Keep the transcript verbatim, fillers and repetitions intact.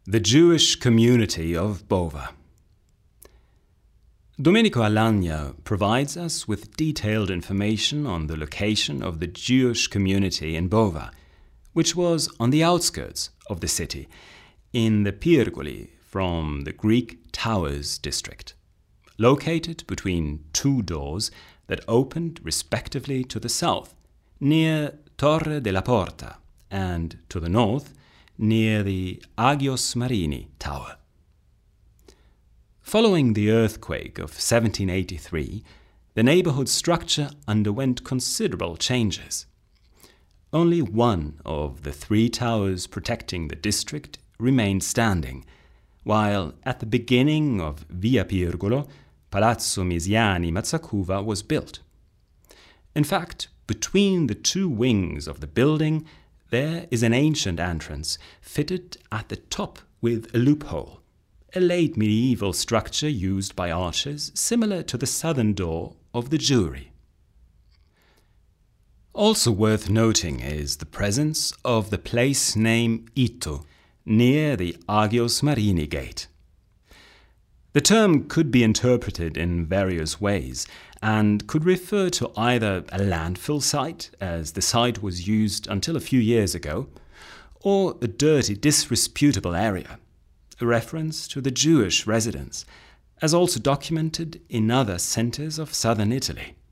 The Jewish community of Bova. Domenico Alagna provides us with detailed information on the location of the Jewish community in Bova, which was on the outskirts of the city, in the Pirgoli from the Greek Towers district, located between two doors that opened respectively to the south, near Torre della Porta, and to the north, near the Agios Marini Tower. Following the earthquake of seventeen eighty-three, the neighborhood structure underwent considerable changes. Only one of the three towers protecting the district remained standing, while at the beginning of Via Pirgolo, Palazzo Misiani Mazzacuva was built. In fact, between the two wings of the building, there is an ancient entrance fitted at the top with a loophole, a late medieval structure used by archers similar to the southern door of the Jewry. Also worth noting is the presence of the place name Ito near the Agios Marini gate. The term could be interpreted in various ways and could refer to either a landfill site, as the site was used until a few years ago, or a dirty, disreputable area, a reference to the Jewish residents, as also documented in other centers of southern Italy.